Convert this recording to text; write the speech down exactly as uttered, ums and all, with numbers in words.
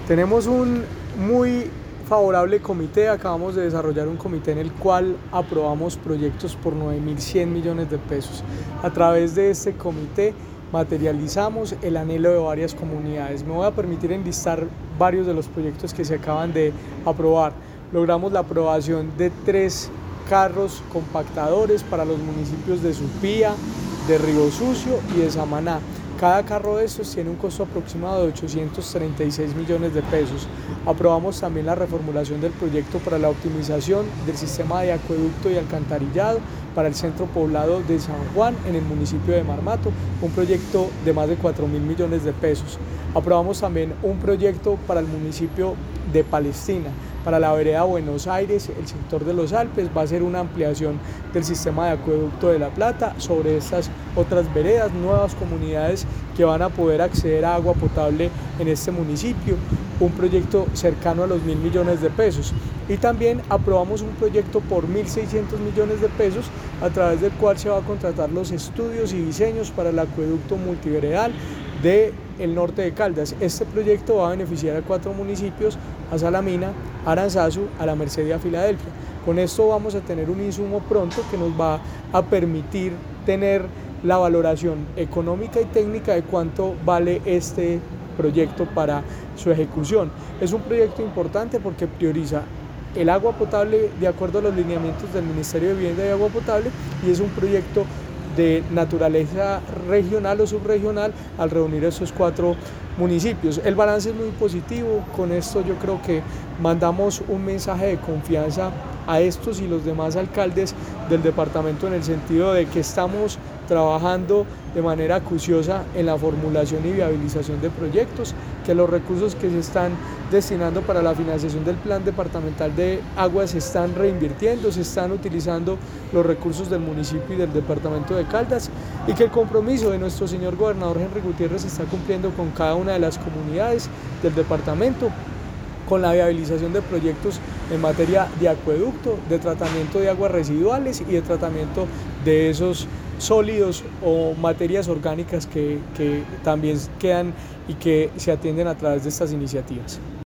Tenemos un muy favorable comité, acabamos de desarrollar un comité en el cual aprobamos proyectos por nueve mil cien millones de pesos. A través de este comité materializamos el anhelo de varias comunidades. Me voy a permitir enlistar varios de los proyectos que se acaban de aprobar. Logramos la aprobación de tres carros compactadores para los municipios de Supía, de Río Sucio y de Samaná. Cada carro de estos tiene un costo aproximado de ochocientos treinta y seis millones de pesos. Aprobamos también la reformulación del proyecto para la optimización del sistema de acueducto y alcantarillado para el centro poblado de San Juan en el municipio de Marmato, un proyecto de más de cuatro mil millones de pesos. Aprobamos también un proyecto para el municipio de Palestina, para la vereda Buenos Aires, el sector de los Alpes. Va a ser una ampliación del sistema de acueducto de La Plata sobre estas otras veredas, nuevas comunidades que van a poder acceder a agua potable en este municipio, un proyecto cercano a los mil millones de pesos. Y también aprobamos un proyecto por mil seiscientos millones de pesos, a través del cual se va a contratar los estudios y diseños para el acueducto multiveredal del norte de Caldas. Este proyecto va a beneficiar a cuatro municipios: a Salamina, a Aranzazu, a La Merced y a Filadelfia. Con esto vamos a tener un insumo pronto que nos va a permitir tener la valoración económica y técnica de cuánto vale este proyecto para su ejecución. Es un proyecto importante porque prioriza el agua potable de acuerdo a los lineamientos del Ministerio de Vivienda y Agua Potable, y es un proyecto de naturaleza regional o subregional al reunir esos cuatro municipios. El balance es muy positivo. Con esto yo creo que mandamos un mensaje de confianza a estos y los demás alcaldes del departamento, en el sentido de que estamos trabajando de manera acuciosa en la formulación y viabilización de proyectos, que los recursos que se están destinando para la financiación del Plan Departamental de Aguas se están reinvirtiendo, se están utilizando los recursos del municipio y del departamento de Caldas, y que el compromiso de nuestro señor gobernador Henry Gutiérrez se está cumpliendo con cada una de las comunidades del departamento, con la viabilización de proyectos en materia de acueducto, de tratamiento de aguas residuales y de tratamiento de esos sólidos o materias orgánicas que, que también quedan y que se atienden a través de estas iniciativas.